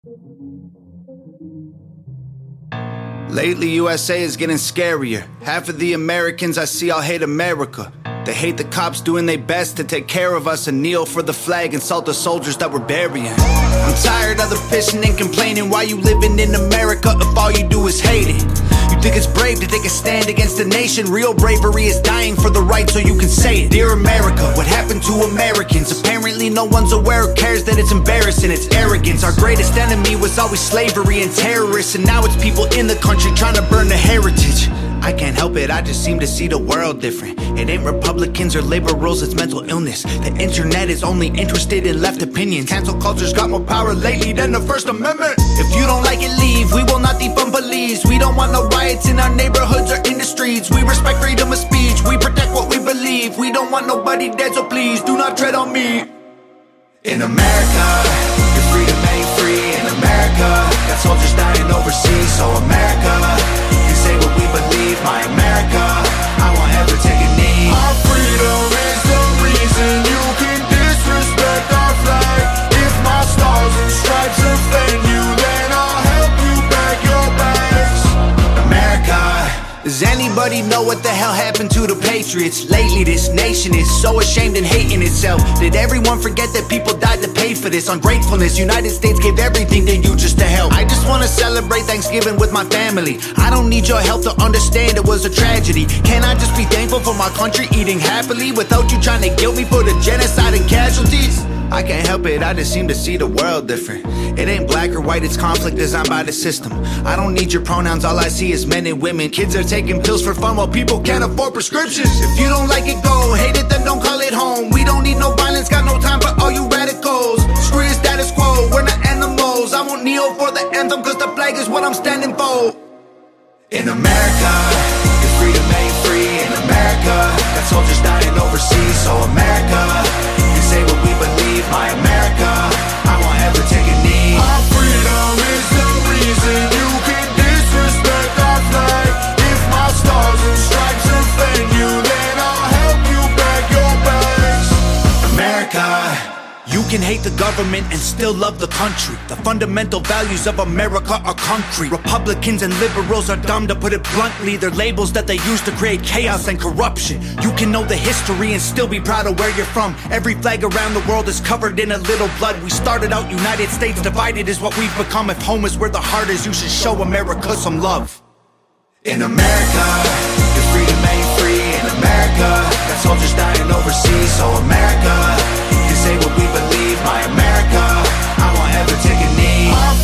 Lately, USA is getting scarier. Half of the Americans I see all hate America. They hate the cops doing their best to take care of us and kneel for the flag and salt the soldiers that we're burying. I'm tired of the pissing and complaining. Why you living in America if all you do is hate it? You think it's brave to take a stand against the nation? Real bravery is dying for the right so you can say it. Dear America, what happened to Americans? Apparently no one's aware or cares that it's embarrassing. It's arrogance. Our greatest enemy was always slavery and terrorists, and now it's people in the country trying to burn the heritage. I can't help it, I just seem to see the world different. It ain't Republicans or liberals, it's mental illness. The internet is only interested in left opinions. Cancel culture's got more power lately than the First Amendment. If you don't like it, leave. We will not defund police. We don't want no riots in our neighborhoods or in the streets. We respect freedom of speech. We protect what we believe. We don't want nobody dead, so please do not tread on me. In America, your freedom ain't free. In America, got soldiers dying overseas. So America, you say what we believe. My America, I won't ever take a knee. Our freedom is the reason you can disrespect our flag. If my stars and stripes offend you, then I'll help you pack your bags. America, does anybody know what the hell happened to the patriots? Lately this nation is so ashamed and hating itself. Did everyone forget that people died to pay for this? Ungratefulness, United States gave everything to you just to help. I just wanna celebrate Thanksgiving with my family. I don't need your help to understand it was a tragedy. Can I just be thankful for my country eating happily without you trying to guilt me for the genocide and casualties? I can't help it, I just seem to see the world different. It ain't black or white, it's conflict designed by the system. I don't need your pronouns, all I see is men and women. Kids are taking pills for fun while people can't afford prescriptions. If you don't like it, go. Hate it, then don't call it home. We don't need no violence, got no time for all you radicals. Screw your status quo, we're not animals. I won't kneel for the anthem, cause the flag is what I'm standing for. In America, your freedom ain't free. In America, got soldiers dying overseas. So America, you say what we believe. My America, I won't ever take a knee. Our freedom is the reason you can disrespect our flag. If my stars and stripes offend you, then I'll help you pack your bags. America, you can hate the government and still love the country. The fundamental values of America are concrete. Republicans and liberals are dumb, to put it bluntly. They're labels that they use to create chaos and corruption. You can know the history and still be proud of where you're from. Every flag around the world is covered in a little blood. We started out United States, divided is what we've become. If home is where the heart is, you should show America some love. In America, your freedom ain't free. In America, got soldiers dying overseas. So America, you say what we believe. My America, I won't ever take a knee.